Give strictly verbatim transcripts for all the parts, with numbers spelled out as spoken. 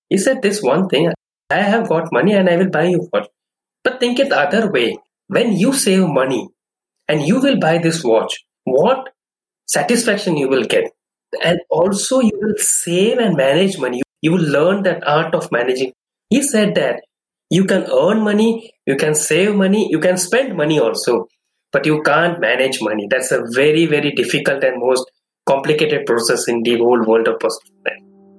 He said this one thing, I have got money and I will buy you watch. But think it the other way. When you save money and you will buy this watch, what satisfaction you will get. And also you will save and manage money. You will learn that art of managing. He said that you can earn money, you can save money, you can spend money also, but you can't manage money. That's a very, very difficult and most complicated process in the whole world of personal finance.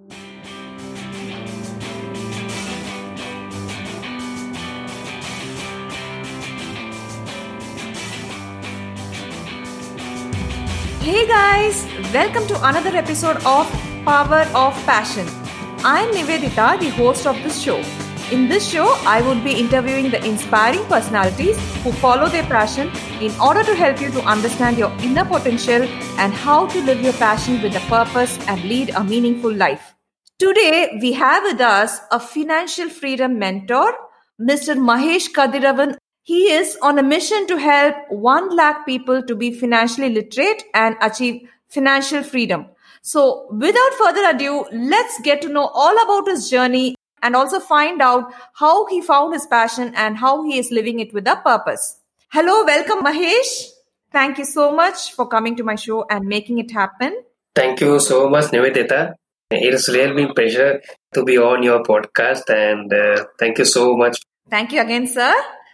Hey guys, welcome to another episode of Power of Passion. I'm Nivedita, the host of this show. In this show, I would be interviewing the inspiring personalities who follow their passion in order to help you to understand your inner potential and how to live your passion with a purpose and lead a meaningful life. Today, we have with us a financial freedom mentor, Mister Mahesh Kadiravan. He is on a mission to help one lakh people to be financially literate and achieve financial freedom. So without further ado, let's get to know all about his journey and also find out how he found his passion and how he is living it with a purpose. Hello, welcome Mahesh. Thank you so much for coming to my show and making it happen. Thank you so much, Nivedita. It is really a pleasure to be on your podcast and uh, thank you so much. Thank you again, sir.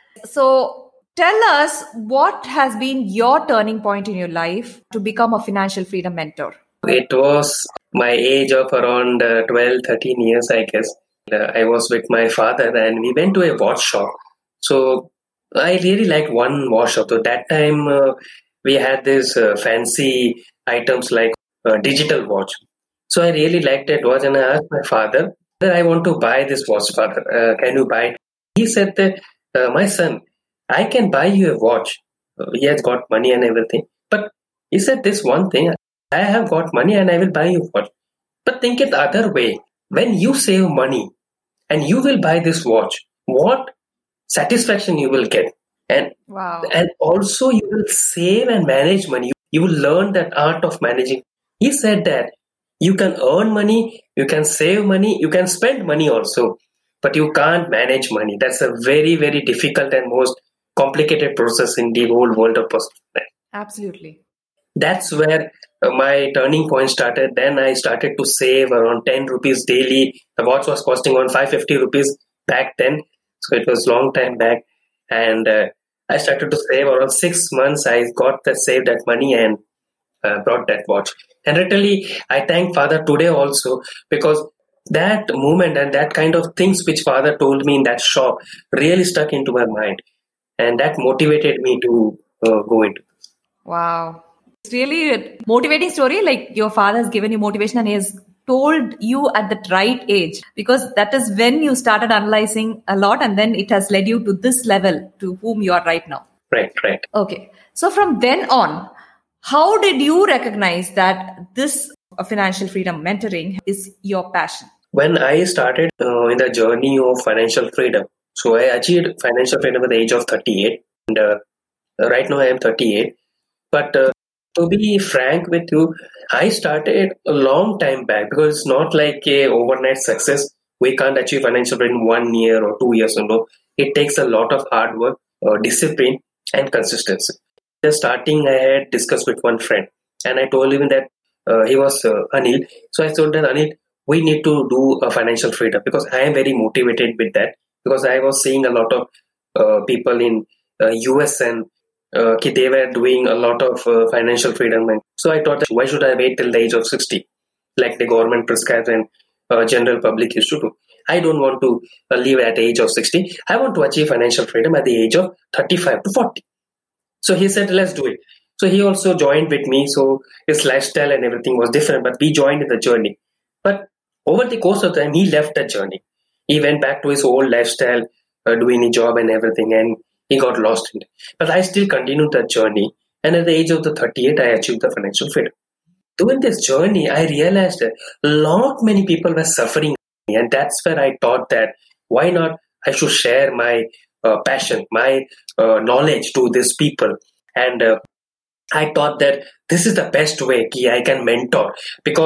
So tell us, what has been your turning point in your life to become a financial freedom mentor? It was my age of around uh, twelve, thirteen years, I guess. Uh, I was with my father and we went to a watch shop. So I really liked one watch shop. So that time uh, we had these uh, fancy items like uh, digital watch. So I really liked that watch and I asked my father, I want to buy this watch, father. Uh, can you buy it? He said that, uh, my son, I can buy you a watch. Uh, he has got money and everything. But he said this one thing, I have got money and I will buy you a watch. But think it the other way. When you save money and you will buy this watch, what satisfaction you will get. And, wow. and also you will save and manage money. You, you will learn that art of managing. He said that you can earn money, you can save money, you can spend money also, but you can't manage money. That's a very, very difficult and most complicated process in the whole world of personal finance. Absolutely. That's where uh, my turning point started. Then I started to save around ten rupees daily. The watch was costing around five hundred fifty rupees back then. So it was long time back. And uh, I started to save around six months. I got that, saved that money and uh, brought that watch. And literally, I thank Father today also because that moment and that kind of things which Father told me in that shop really stuck into my mind. And that motivated me to uh, go into this. Wow. It's really a motivating story. Like your father has given you motivation and he has told you at the right age, because that is when you started analyzing a lot and then it has led you to this level to whom you are right now. Right, right. Okay. So from then on, how did you recognize that this financial freedom mentoring is your passion? When I started uh, in the journey of financial freedom, so I achieved financial freedom at the age of thirty-eight. And uh, right now I am thirty-eight. But uh, to be frank with you, I started a long time back because it's not like a overnight success. We can't achieve financial freedom in one year or two years. No, it takes a lot of hard work, uh, discipline, and consistency. Just starting, I had discussed with one friend, and I told him that uh, he was uh, Anil. So I told him, Anil, we need to do a financial freedom because I am very motivated with that. Because I was seeing a lot of uh, people in uh, U S and uh, they were doing a lot of uh, financial freedom. And so I thought, that why should I wait till the age of sixty, like the government prescribes and uh, general public used to do? I don't want to uh, live at the age of sixty. I want to achieve financial freedom at the age of thirty-five to forty. So he said, let's do it. So he also joined with me. So his lifestyle and everything was different, but we joined in the journey. But over the course of time, he left the journey. He went back to his old lifestyle, uh, doing his job and everything, and he got lost in it. But I still continued that journey. And at the age of the thirty-eight, I achieved the financial freedom. During this journey, I realized that a lot many people were suffering. And that's where I thought that why not I should share my uh, passion, my uh, knowledge to these people. And uh, I thought that this is the best way I can mentor, because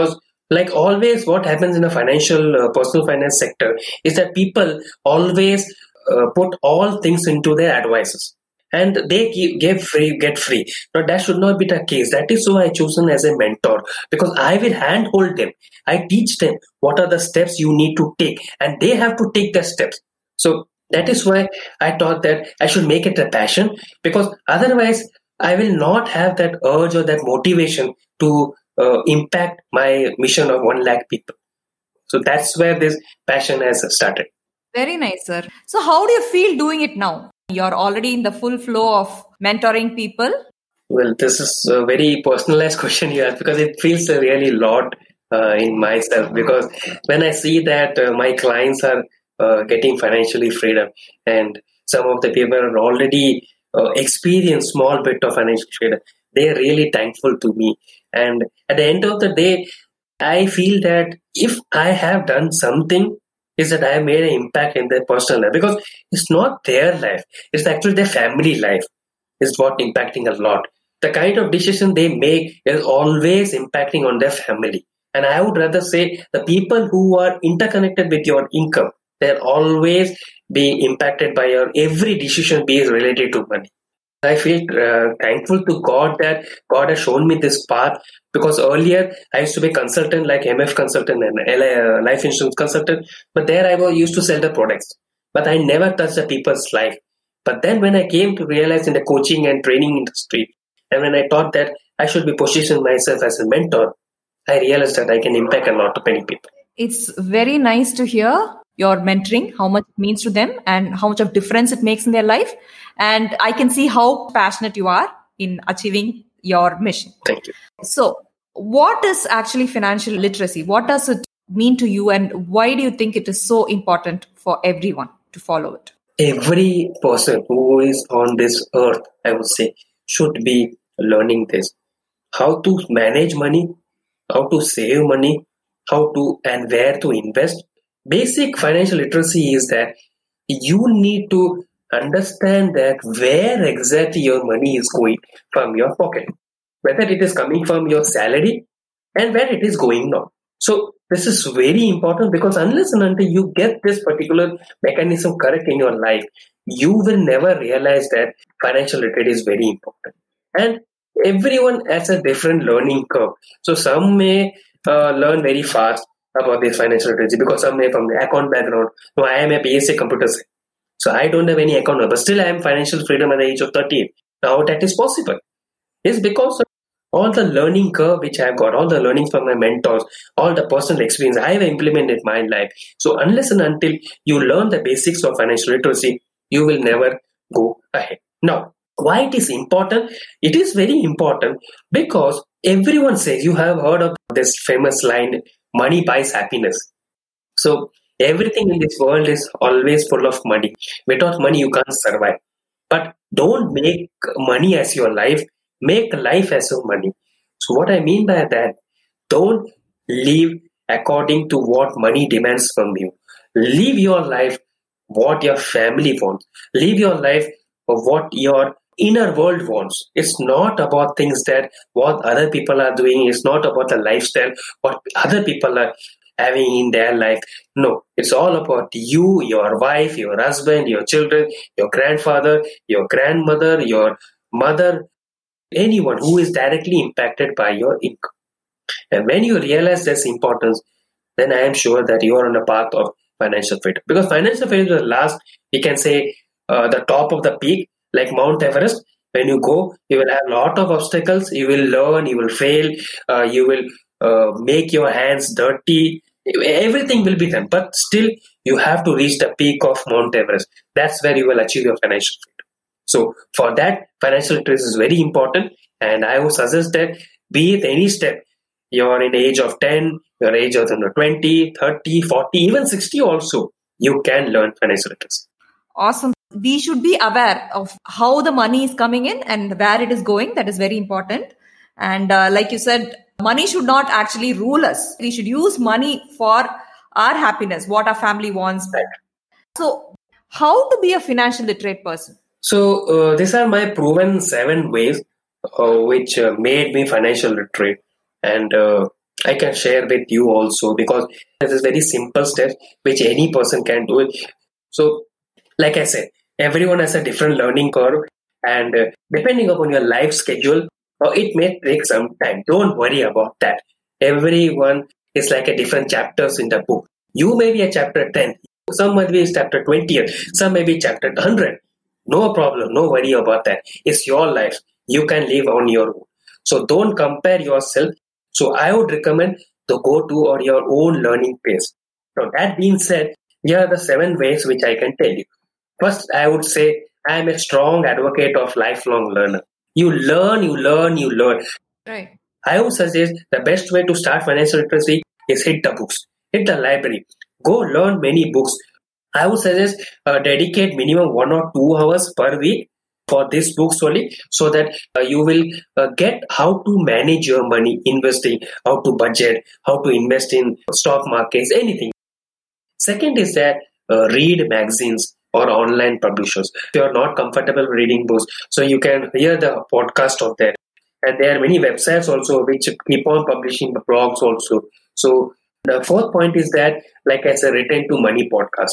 Like always, what happens in a financial, uh, personal finance sector is that people always uh, put all things into their advices, and they give, give free, get free. Now that should not be the case. That is why I chosen as a mentor, because I will handhold them. I teach them what are the steps you need to take, and they have to take the steps. So that is why I thought that I should make it a passion, because otherwise I will not have that urge or that motivation to uh, impact my mission of one lakh people. So that's where this passion has started. Very nice, sir. So how do you feel doing it now? You're already in the full flow of mentoring people. Well, this is a very personalized question you ask, because it feels a really lot uh, in myself, because when I see that uh, my clients are uh, getting financially freedom, and some of the people are already uh, experienced small bit of financial freedom, they are really thankful to me. And at the end of the day, I feel that if I have done something, is that I have made an impact in their personal life, because it's not their life, it's actually their family life is what impacting a lot. The kind of decision they make is always impacting on their family. And I would rather say the people who are interconnected with your income, they're always being impacted by your every decision being related to money. I feel uh, thankful to God that God has shown me this path, because earlier I used to be a consultant like M F consultant and uh, life insurance consultant, but there I was used to sell the products, but I never touched the people's life. But then when I came to realize in the coaching and training industry, and when I thought that I should be positioning myself as a mentor, I realized that I can impact a lot of many people. It's very nice to hear your mentoring, how much it means to them and how much of difference it makes in their life. And I can see how passionate you are in achieving your mission. Thank you. So what is actually financial literacy? What does it mean to you, and why do you think it is so important for everyone to follow it? Every person who is on this earth, I would say, should be learning this. How to manage money, how to save money, how to and where to invest. Basic financial literacy is that you need to understand that where exactly your money is going from your pocket, whether it is coming from your salary and where it is going now. So this is very important, because unless and until you get this particular mechanism correct in your life, you will never realize that financial literacy is very important. And everyone has a different learning curve. So some may uh, learn very fast about this financial literacy, because some may from the account background. So I am a B S c computer science, so I don't have any account, but still I am financial freedom at the age of thirty-eight. Now that is possible. It's because of all the learning curve which I have got, all the learnings from my mentors, all the personal experience I have implemented in my life. So unless and until you learn the basics of financial literacy, you will never go ahead. Now, why it is important? It is very important because everyone says, you have heard of this famous line, money buys happiness. So everything in this world is always full of money. Without money, you can't survive. But don't make money as your life. Make life as your money. So what I mean by that, don't live according to what money demands from you. Live your life what your family wants. Live your life of what your inner world wants. It's not about things that what other people are doing. It's not about the lifestyle, what other people are having in their life. No, it's all about you, your wife, your husband, your children, your grandfather, your grandmother, your mother, anyone who is directly impacted by your income. And when you realize this importance, then I am sure that you are on a path of financial freedom. Because financial freedom is the last, we can say, uh, the top of the peak, like Mount Everest. When you go, you will have a lot of obstacles. You will learn, you will fail, uh, you will uh, make your hands dirty. Everything will be done. But still, you have to reach the peak of Mount Everest. That's where you will achieve your financial freedom. So for that, financial literacy is very important. And I would suggest that be it any step, you're in the age of ten, your age of twenty, thirty, forty, even sixty also, you can learn financial literacy. Awesome. We should be aware of how the money is coming in and where it is going. That is very important. And uh, like you said, money should not actually rule us. We should use money for our happiness, what our family wants. Right. So how to be a financial literate person? So uh, these are my proven seven ways uh, which uh, made me financial literate. And uh, I can share with you also, because this is very simple steps which any person can do it. So, like I said, everyone has a different learning curve, and uh, depending upon your life schedule, uh, it may take some time. Don't worry about that. Everyone is like a different chapters in the book. You may be a chapter ten, some might be chapter twenty, some may be chapter one hundred. No problem, no worry about that. It's your life. You can live on your own. So don't compare yourself. So I would recommend to go to or your own learning pace. So that being said, here are the seven ways which I can tell you. First, I would say I am a strong advocate of lifelong learner. You learn, you learn, you learn. Right. I would suggest the best way to start financial literacy is hit the books, hit the library, go learn many books. I would suggest uh, dedicate minimum one or two hours per week for these books only, so that uh, you will uh, get how to manage your money, investing, how to budget, how to invest in stock markets, anything. Second is that uh, read magazines or online publishers. If you are not comfortable reading books, so you can hear the podcast of that. And there are many websites also which keep on publishing the blogs also. So the fourth point is that, like I said, Return to Money podcast.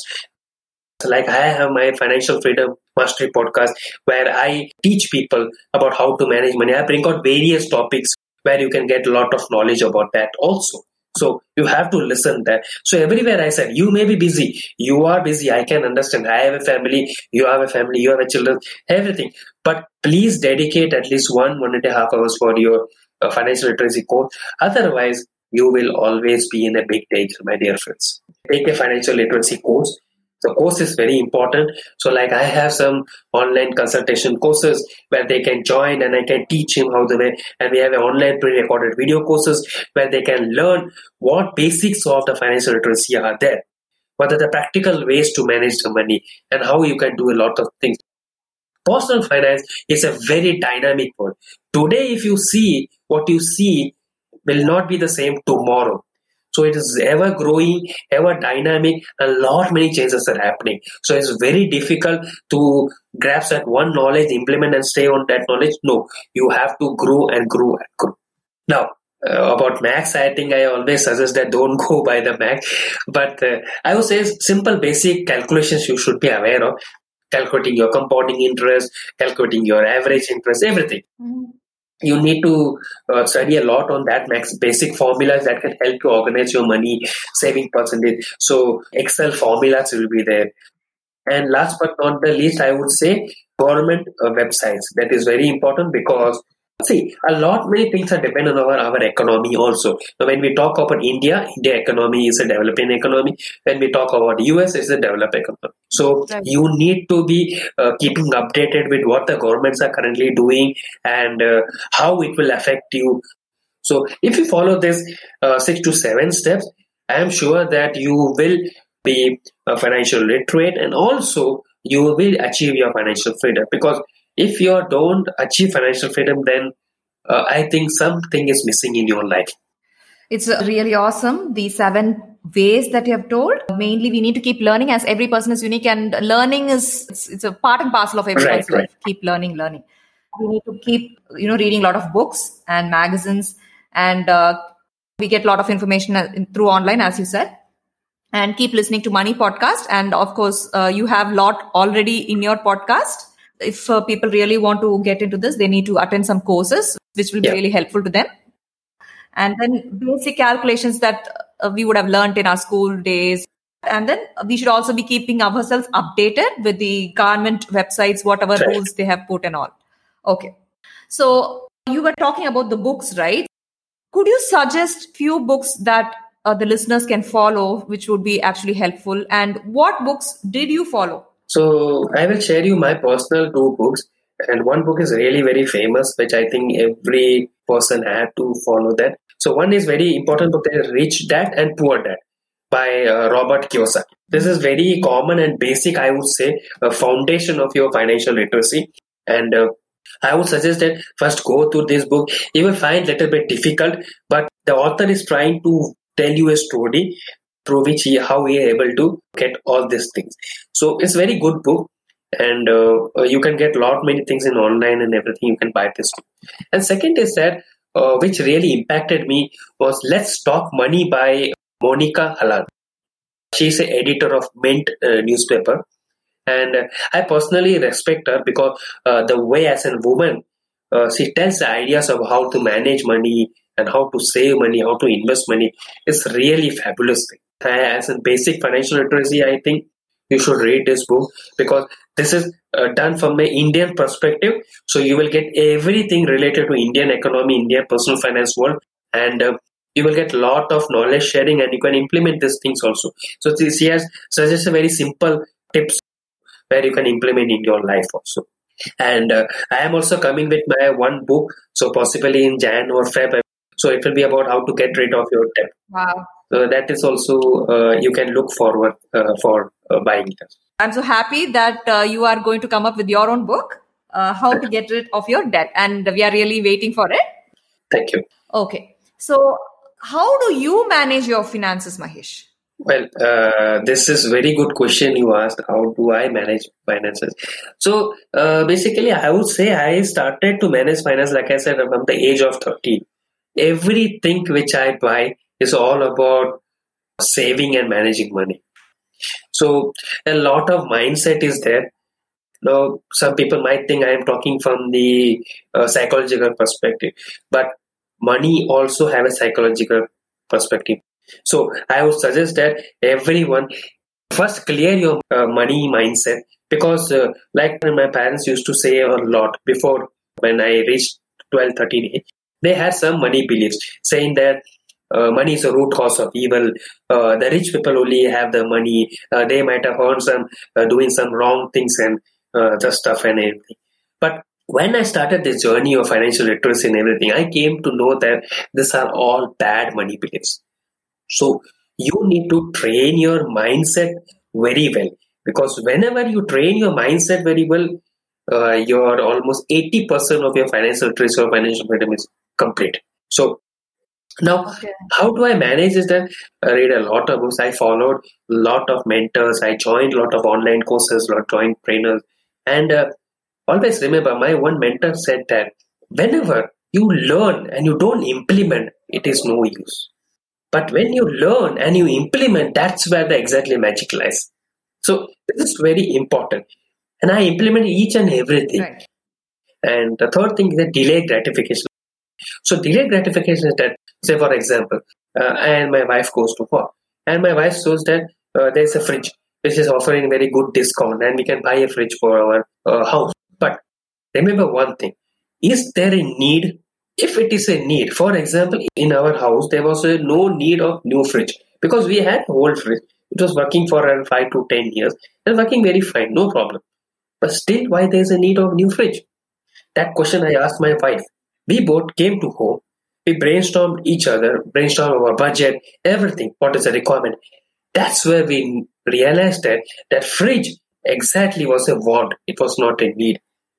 So like I have my Financial Freedom Mastery podcast where I teach people about how to manage money. I bring out various topics where you can get a lot of knowledge about that also. So you have to listen that. So everywhere I said, you may be busy. You are busy. I can understand. I have a family. You have a family. You have a children. Everything. But please dedicate at least one, one and a half hours for your uh, financial literacy course. Otherwise, you will always be in a big danger, my dear friends. Take a financial literacy course. The course is very important. So like I have some online consultation courses where they can join and I can teach him how to way. And we have an online pre-recorded video courses where they can learn what basics of the financial literacy are there. What are the practical ways to manage the money and how you can do a lot of things. Personal finance is a very dynamic world. Today, if you see, what you see will not be the same tomorrow. So it is ever growing, ever dynamic, a lot many changes are happening. So it's very difficult to grasp that one knowledge, implement and stay on that knowledge. No, you have to grow and grow and grow. Now, uh, about max, I think I always suggest that don't go by the max. But uh, I would say simple basic calculations you should be aware of. Calculating your compounding interest, calculating your average interest, everything. Mm-hmm. You need to uh, study a lot on that max basic formulas that can help you organize your money, saving percentage. So Excel formulas will be there. And last but not the least, I would say government uh, websites. That is very important because see, a lot many things are dependent on our, our economy also. So when we talk about India, India economy is a developing economy. When we talk about U S, it's a developed economy. So right. You need to be uh, keeping updated with what the governments are currently doing and uh, how it will affect you. So if you follow this uh, six to seven steps, I am sure that you will be uh, financial literate and also you will achieve your financial freedom. Because if you don't achieve financial freedom, then uh, I think something is missing in your life. It's really awesome. The seven ways that you have told. Mainly, we need to keep learning as every person is unique and learning is it's, it's a part and parcel of everyone's right, life. Right. Keep learning, learning. We need to keep, you know, reading a lot of books and magazines, and uh, we get a lot of information through online, as you said. And keep listening to Money Podcast. And of course, uh, you have a lot already in your podcast. If uh, people really want to get into this, they need to attend some courses, which will be yeah. really helpful to them. And then basic calculations that uh, we would have learned in our school days. And then we should also be keeping ourselves updated with the government websites, whatever right. rules they have put and all. Okay. So you were talking about the books, right? Could you suggest few books that uh, the listeners can follow, which would be actually helpful? And what books did you follow? So I will share you my personal two books, and one book is really very famous, which I think every person had to follow that. So one is very important book, that is Rich Dad and Poor Dad by uh, Robert Kiyosaki. This is very common and basic, I would say, a foundation of your financial literacy. And uh, I would suggest that first go through this book. You will find it a little bit difficult, but the author is trying to tell you a story through which he, how he is able to get all these things. So it's a very good book, and uh, you can get a lot many things in online and everything. You can buy this book. And second is that uh, which really impacted me was Let's Talk Money by Monica Halal. She's an editor of Mint uh, newspaper. And uh, I personally respect her because uh, the way as a woman, uh, she tells the ideas of how to manage money and how to save money, how to invest money. It's really fabulous thing. As a basic financial literacy, I think you should read this book because this is uh, done from an Indian perspective. So you will get everything related to Indian economy, Indian personal finance world, and uh, you will get a lot of knowledge sharing, and you can implement these things also. So she has suggested very simple tips where you can implement in your life also. And uh, I am also coming with my one book, so possibly in Jan or Feb. So it will be about how to get rid of your debt. Wow. So that is also, uh, you can look forward uh, for uh, buying it. I'm so happy that uh, you are going to come up with your own book, uh, How to Get Rid of Your Debt. And we are really waiting for it. Thank you. Okay. So how do you manage your finances, Mahesh? Well, uh, this is very good question you asked. How do I manage finances? So uh, basically, I would say I started to manage finance, like I said, from the age of thirteen. Everything which I buy is all about saving and managing money. So a lot of mindset is there. Now, some people might think I am talking from the uh, psychological perspective, but money also have a psychological perspective. So I would suggest that everyone first clear your uh, money mindset, because uh, like my parents used to say a lot before when I reached twelve, thirteen age, they had some money beliefs saying that uh, money is a root cause of evil. Uh, the rich people only have the money. Uh, they might have earned some uh, doing some wrong things and uh, the stuff and everything. But when I started this journey of financial literacy and everything, I came to know that these are all bad money beliefs. So you need to train your mindset very well, because whenever you train your mindset very well, uh, your almost eighty percent of your financial literacy or financial freedom is complete. So now, okay. How do I manage is that I read a lot of books. I followed a lot of mentors. I joined a lot of online courses, a lot of joined trainers. And uh, always remember, my one mentor said that whenever you learn and you don't implement, it is no use. But when you learn and you implement, that's where the exactly magic lies. So this is very important. And I implement each and everything. Right. And the third thing is the delayed gratification. So delayed gratification is that, say for example, uh, and my wife goes to work, and my wife shows that uh, there's a fridge which is offering very good discount, and we can buy a fridge for our uh, house. But remember one thing: is there a need? If it is a need, for example, in our house there was a no need of new fridge because we had old fridge. It was working for around five to ten years and working very fine, no problem. But still, why there is a need of new fridge? That question I asked my wife. We both came to home. We brainstormed each other, brainstormed our budget, everything. What is the requirement? That's where we realized that that fridge exactly was a want. It was not a need.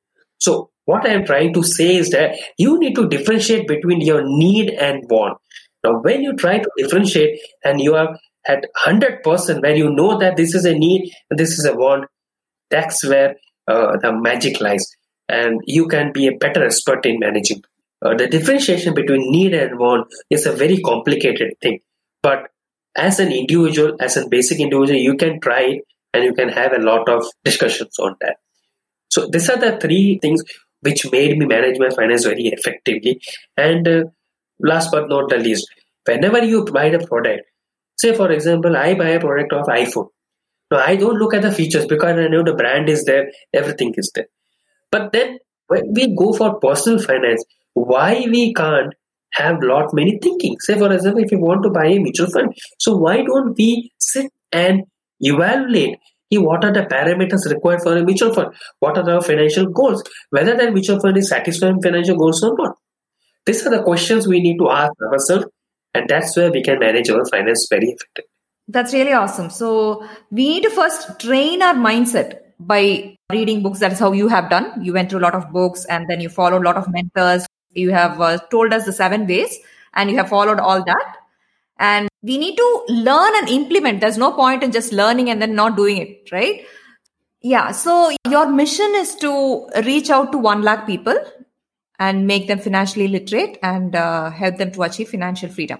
So what I am trying to say is that you need to differentiate between your need and want. Now, when you try to differentiate and you are at one hundred percent where you know that this is a need and this is a want, that's where uh, the magic lies. And you can be a better expert in managing. Uh, the differentiation between need and want is a very complicated thing. But as an individual, as a basic individual, you can try it and you can have a lot of discussions on that. So these are the three things which made me manage my finance very effectively. And uh, last but not the least, whenever you buy a product, say for example, I buy a product of iPhone. Now I don't look at the features because I know the brand is there, everything is there. But then when we go for personal finance, why we can't have lot many thinking? Say for example, if you want to buy a mutual fund, so why don't we sit and evaluate what are the parameters required for a mutual fund? What are our financial goals? Whether that mutual fund is satisfying financial goals or not. These are the questions we need to ask ourselves, and that's where we can manage our finance very effectively. That's really awesome. So we need to first train our mindset by reading books. That is how you have done. You went through a lot of books and then you followed a lot of mentors. You have uh, told us the seven ways and you have followed all that. And we need to learn and implement. There's no point in just learning and then not doing it, right? Yeah. So your mission is to reach out to one lakh people and make them financially literate and uh, help them to achieve financial freedom.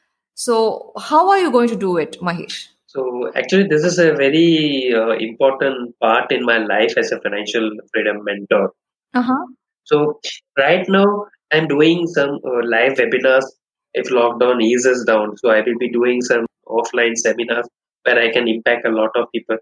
So how are you going to do it, Mahesh? So actually, this is a very uh, important part in my life as a financial freedom mentor. Uh-huh. So right now, I'm doing some uh, live webinars if lockdown eases down. So I will be doing some offline seminars where I can impact a lot of people.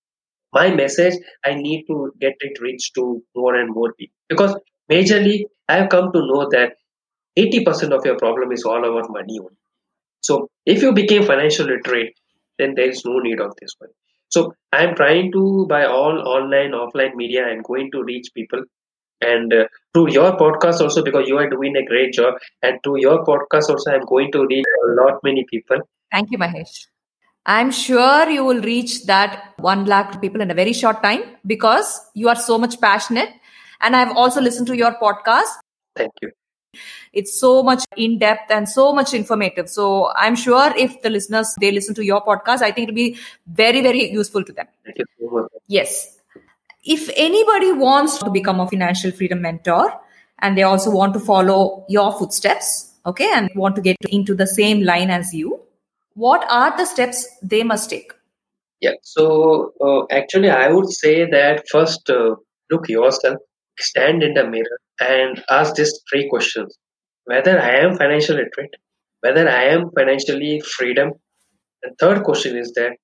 My message, I need to get it reached to more and more people because majorly I have come to know that eighty percent of your problem is all about money only. So if you became financial literate, then there is no need of this one. So I'm trying to, by all online, offline media, I'm going to reach people. And uh, through your podcast also, because you are doing a great job, and through your podcast also, I'm going to reach a lot many people. Thank you, Mahesh. I'm sure you will reach that one lakh people in a very short time because you are so much passionate. And I've also listened to your podcast. Thank you. It's so much in depth and so much informative. So I'm sure if the listeners, they listen to your podcast, I think it'll be very, very useful to them. Thank you so much. Yes. If anybody wants to become a financial freedom mentor and they also want to follow your footsteps, okay, and want to get into the same line as you, what are the steps they must take? Yeah. So uh, actually, I would say that first, uh, look yourself, stand in the mirror, and ask these three questions: whether I am financially literate, whether I am financially freedom, and third question is that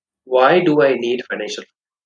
why do I need financial?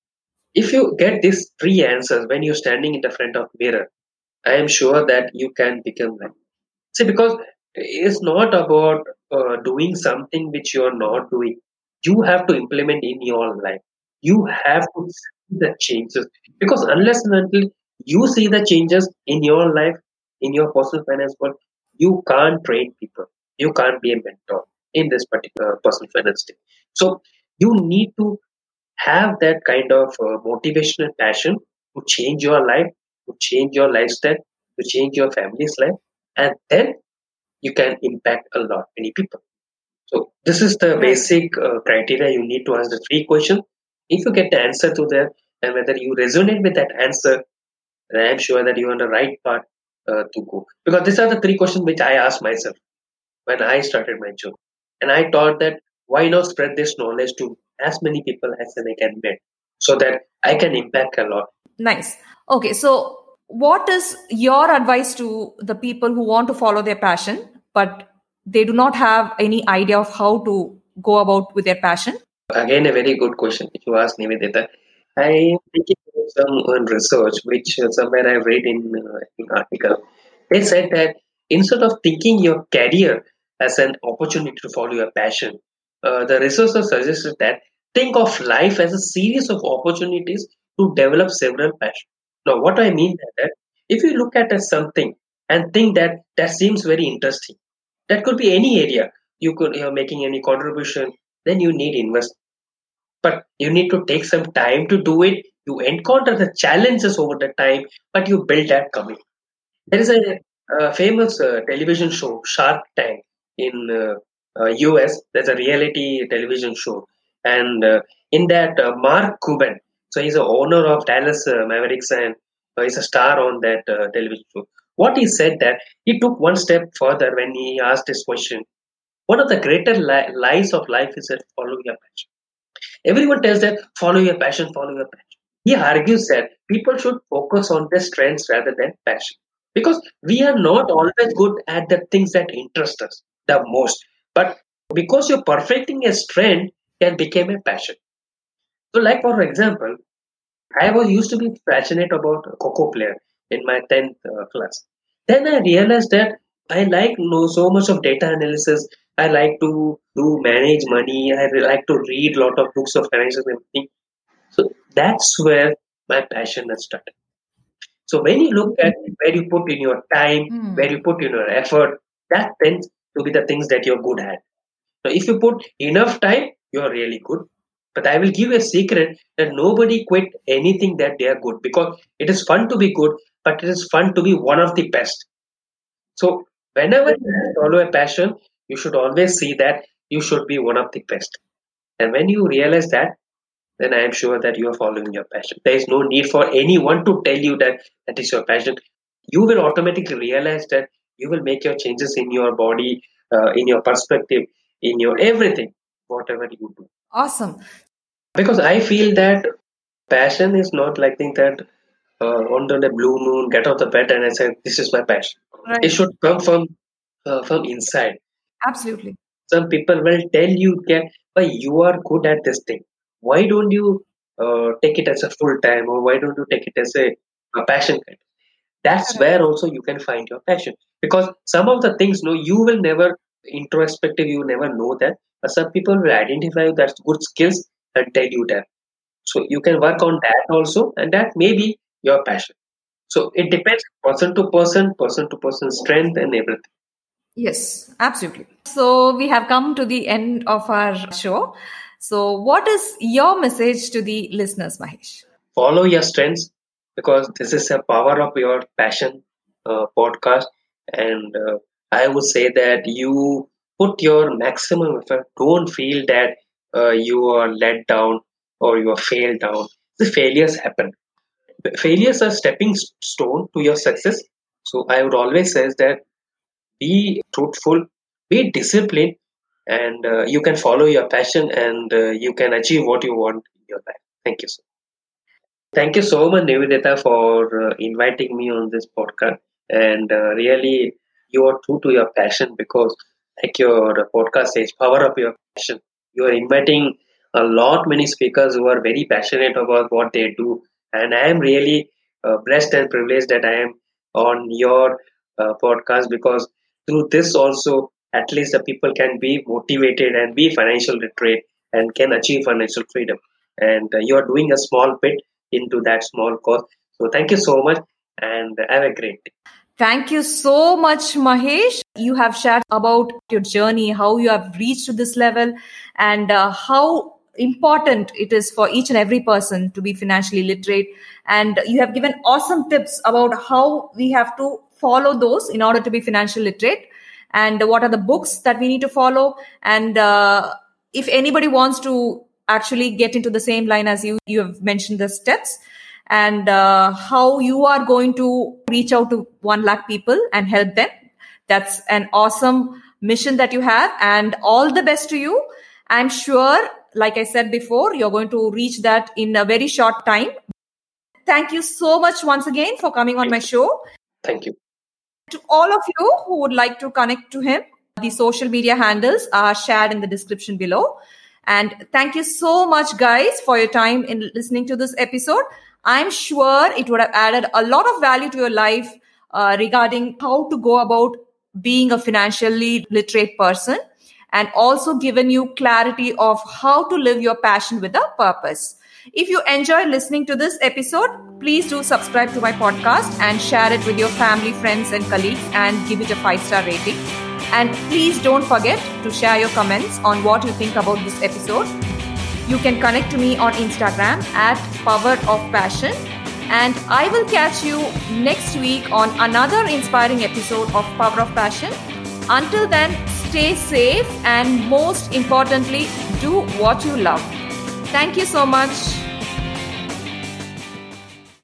If you get these three answers when you're standing in the front of mirror, I am sure that you can become like. See, because it's not about uh, doing something which you are not doing. You have to implement in your life. You have to see the changes. Because unless and until you see the changes in your life, in your personal finance world, you can't train people. You can't be a mentor in this particular personal finance thing. So you need to have that kind of uh, motivational passion to change your life, to change your lifestyle, to change your family's life, and then you can impact a lot many people. So this is the Right. basic uh, criteria you need to ask the three questions. If you get the answer to that, and whether you resonate with that answer, then I am sure that you're on the right path uh, to go. Because these are the three questions which I asked myself when I started my job, and I thought that why not spread this knowledge to as many people as I can meet, so that I can impact a lot. Nice. Okay. So what is your advice to the people who want to follow their passion, but they do not have any idea of how to go about with their passion? Again, a very good question. If you ask Nivedita, I thinking of some uh, research which uh, somewhere I read in uh, an article. They said that instead of thinking your career as an opportunity to follow your passion, uh, the researchers suggested that think of life as a series of opportunities to develop several passions. Now, what I mean by that, if you look at as something and think that that seems very interesting, that could be any area. You could you're making any contribution, then you need investment, but you need to take some time to do it. You encounter the challenges over the time, but you build that commitment. There is a, uh famous uh, television show, Shark Tank, in uh, uh, U S. There's a reality television show, and uh, in that, uh, Mark Cuban, so he's the owner of Dallas uh, Mavericks, and uh, he's a star on that uh, television show. What he said that he took one step further when he asked this question. One of the greater li- lies of life is that follow your passion. Everyone tells that follow your passion, follow your passion. He argues that people should focus on their strengths rather than passion. Because we are not always good at the things that interest us the most. But because you're perfecting a strength can become a passion. So, like for example, I was used to be passionate about Coco player in my tenth uh, class. Then I realized that I like know so much of data analysis. I like to do manage money. I re- like to read a lot of books of financial and everything. So that's where my passion has started. So when you look at where you put in your time, where you put in your effort, that tends to be the things that you're good at. So if you put enough time, you're really good. But I will give you a secret that nobody quit anything that they are good, because it is fun to be good, but it is fun to be one of the best. So whenever you follow a passion, you should always see that you should be one of the best. And when you realize that, then I am sure that you are following your passion. There is no need for anyone to tell you that that is your passion. you will automatically realize that you will make your changes in your body, uh, in your perspective, in your everything, whatever you do. Awesome. Because I feel that passion is not like thing that uh, on the blue moon, get out of bed and I say, this is my passion. Right. It should come from uh, from inside. Absolutely. Some people will tell you that, but you are good at this thing. Why don't you uh, take it as a full time, or why don't you take it as a, a passion? That's Correct. where also you can find your passion. Because some of the things, no, you will never introspective, you never know that. But some people will identify that's good skills and tell you that. So you can work on that also, and that may be your passion. So it depends person to person, person to person strength and everything. Yes, absolutely. So we have come to the end of our show. So what is your message to the listeners, Mahesh? Follow your strengths, because this is a power of your passion uh, podcast. And uh, I would say that you put your maximum effort. Don't feel that uh, you are let down or you are failed down. The failures happen. Failures are stepping stone to your success. So I would always say that be truthful, be disciplined, and uh, you can follow your passion, and uh, you can achieve what you want in your life. Thank you so much. Thank you so much, Nivedita, for uh, inviting me on this podcast. And uh, really, you are true to your passion, because, like your podcast says, power of your passion. You are inviting a lot many speakers who are very passionate about what they do, and I am really uh, blessed and privileged that I am on your uh, podcast, because through this also, at least the people can be motivated and be financial literate and can achieve financial freedom. And uh, you are doing a small bit into that small cause. So thank you so much, and have a great day. Thank you so much, Mahesh. You have shared about your journey, how you have reached to this level, and uh, how important it is for each and every person to be financially literate. And you have given awesome tips about how we have to follow those in order to be financially literate, and what are the books that we need to follow. And uh, if anybody wants to actually get into the same line as you, you have mentioned the steps, and uh, how you are going to reach out to one lakh people and help them. That's an awesome mission that you have, and all the best to you. I'm sure, like I said before, you're going to reach that in a very short time. Thank you so much once again for coming on my show. Thank you. To all of you who would like to connect to him, the social media handles are shared in the description below. And thank you so much, guys, for your time in listening to this episode. I'm sure it would have added a lot of value to your life uh, regarding how to go about being a financially literate person, and also given you clarity of how to live your passion with a purpose. If you enjoy listening to this episode, please do subscribe to my podcast and share it with your family, friends, and colleagues, and give it a five-star rating. And please don't forget to share your comments on what you think about this episode. You can connect to me on Instagram at Power of Passion. And I will catch you next week on another inspiring episode of Power of Passion. Until then, stay safe, and most importantly, do what you love. Thank you so much.